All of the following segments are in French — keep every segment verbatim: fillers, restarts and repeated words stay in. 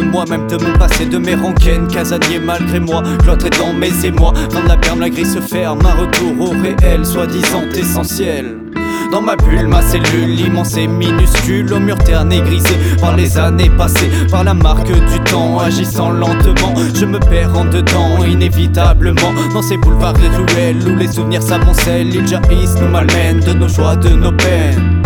moi-même de mon passé, de mes rengaines. Casanier malgré moi, l'autre est dans mes émois. Dans la perme, la grille se ferme, un retour au réel, soi-disant essentiel. Dans ma bulle, ma cellule immense et minuscule, au mur terne et grisé par les années passées, par la marque du temps, agissant lentement. Je me perds en dedans, inévitablement, dans ces boulevards et ruelles où les souvenirs s'amoncellent. Ils jaillissent, nous malmènent de nos joies, de nos peines.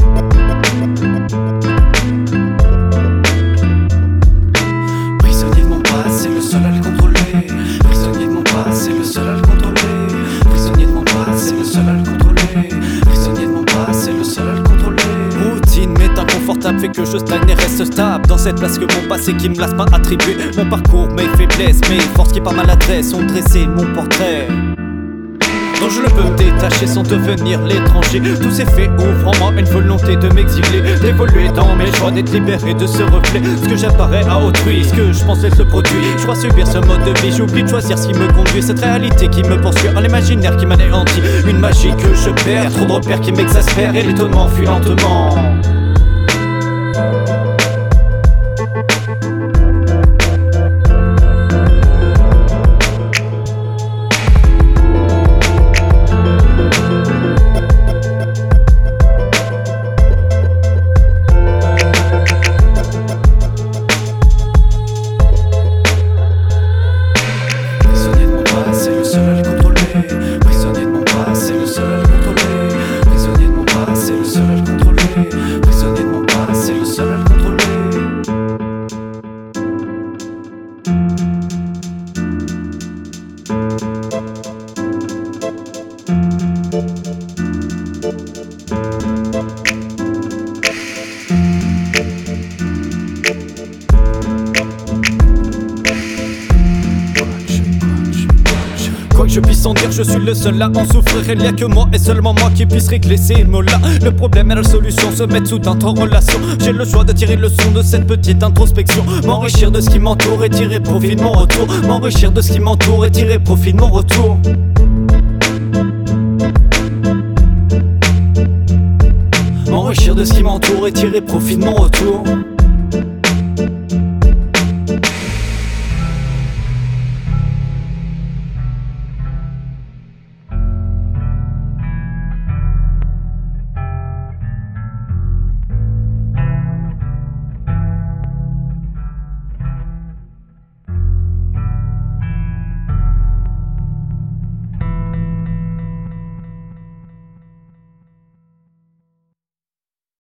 Prisonnier de mon passé, le seul à le contrôler. Prisonnier de mon passé, le seul à le contrôler. Prisonnier de mon passé, le seul à le contrôler. Prisonnier de mon passé, le seul à le contrôler. Routine mais inconfortable fait que je stagne et reste stable dans cette place que mon passé qui me laisse pas attribuer. Mon parcours, mes faiblesses, mes forces qui par maladresse ont dressé mon portrait dont je ne peux me détacher sans devenir l'étranger. Tous ces faits ouvrent en moi une volonté de m'exiler, d'évoluer dans mes choix, d'être libéré de ce reflet. Ce que j'apparais à autrui, ce que je pense être le produit. Je crois subir ce mode de vie, j'oublie de choisir ce qui me conduit. Cette réalité qui me poursuit, un imaginaire qui m'anéantit. Une magie que je perds, trop de repères qui m'exaspèrent et l'étonnement fuit lentement. Prisonnier de mon passé, le seul à le contrôler. Prisonnier de mon passé, le seul à le contrôler. Prisonnier de mon passé, le seul à le contrôler. Quoi que je puisse en dire, je suis le seul à en souffrir. Il n'y a que moi et seulement moi qui puisse régler ces mots-là. Le problème et la solution se mettent soudain en relation. J'ai le choix de tirer le son de cette petite introspection, m'enrichir de ce qui m'entoure et tirer profit de mon retour. M'enrichir de ce qui m'entoure et tirer profit de mon retour. M'enrichir de ce qui m'entoure et tirer profit de mon retour.